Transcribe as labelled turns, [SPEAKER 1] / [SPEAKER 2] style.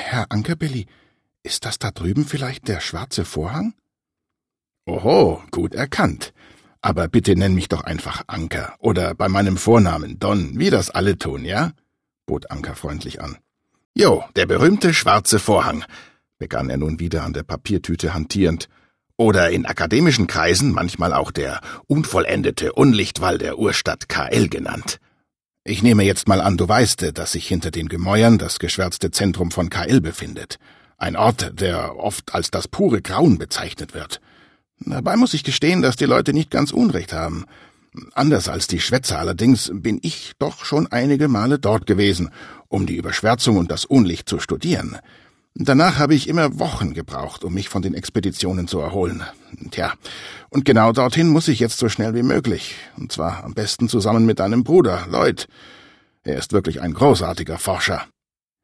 [SPEAKER 1] Herr Ankerbelly, ist das da drüben vielleicht der schwarze Vorhang?« »Oho, gut erkannt. Aber bitte nenn mich doch einfach Anker oder bei meinem Vornamen Don, wie das alle tun, ja?« bot Anker freundlich an. »Jo, der berühmte schwarze Vorhang«, begann er nun wieder an der Papiertüte hantierend, »oder in akademischen Kreisen manchmal auch der unvollendete Unlichtwall der Urstadt KL genannt. Ich nehme jetzt mal an, du weißt, dass sich hinter den Gemäuern das geschwärzte Zentrum von KL befindet. Ein Ort, der oft als das pure Grauen bezeichnet wird. Dabei muss ich gestehen, dass die Leute nicht ganz Unrecht haben. Anders als die Schwätzer allerdings bin ich doch schon einige Male dort gewesen, um die Überschwärzung und das Unlicht zu studieren. Danach habe ich immer Wochen gebraucht, um mich von den Expeditionen zu erholen. Tja, und genau dorthin muss ich jetzt so schnell wie möglich. Und zwar am besten zusammen mit deinem Bruder, Lloyd. Er ist wirklich ein großartiger Forscher.«